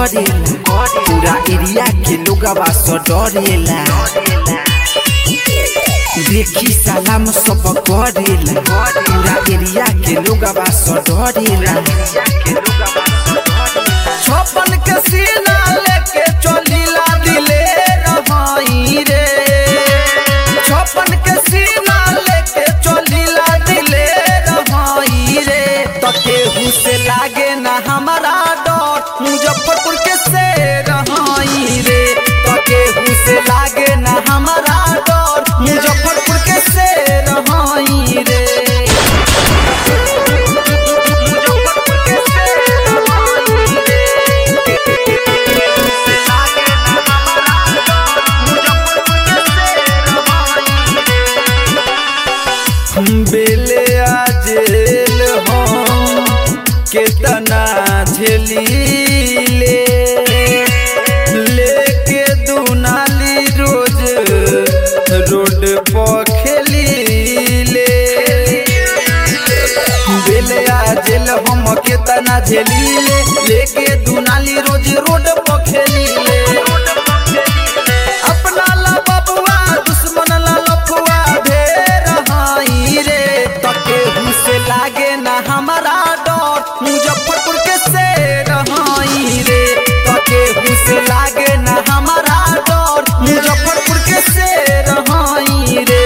करेला पूरा एरिया के लोगवा सो डरेला देखी सलाम सब करेला पूरा एरिया के लोगवा सो डरेला छपन के सीना लेके चलीला दिले रहाई रे छपन के सीना लेके चलीला दिले रहाई रे तो केहू से लागे ना हमारा डर मुजफ्फरपुर के से रहाई रे तो केहू से लागे ना हमारा डर मुजफ्फरपुर के से रहाई रे बेले आजेल हम केतना झेलीले लेके दुनाली रोज रोड पर खेलीले बेले आजेल हम केतना झेलीले लेके दुनाली रोज रोड पर खेलीले अपना ला बबुआ दुश्मन ला लफुआ ढेर हाई रे केहू से लागे ना हमारा डर मुजफ्फरपुर के से रहाई रे केहू से लागे ना हमारा डर मुजफ्फरपुर के से रहाई रे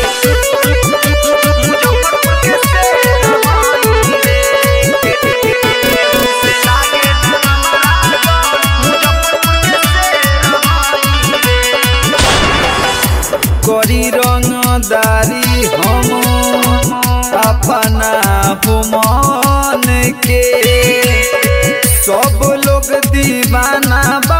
मुजफ्फरपुर के से रहाई रे लागे ना हमारा डर मुजफ्फरपुर के से रहाई रे करी रंगदारी हम अपना हुमान के सब लोग दीवाना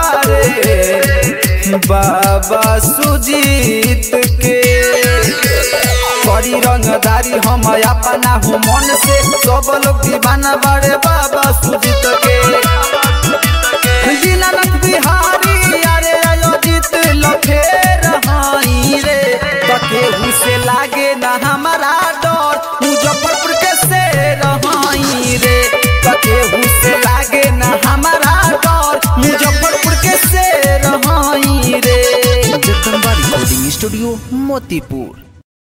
बारे बाबा सुजीत के करी रंगदारी हम अपना हुमान से सब लोग दीवाना बारे बाबा सुजीत के दीनानाथ बिहारी अरे अयोजित लखे रहाई रे केहू से लागे ना हमारा डर मुजफ्फरपुर के से रहाई रे केहू से लागे ना हमारा डर मुजफ्फरपुर के से रहाई रे। Jagdamba recording studio Motipur.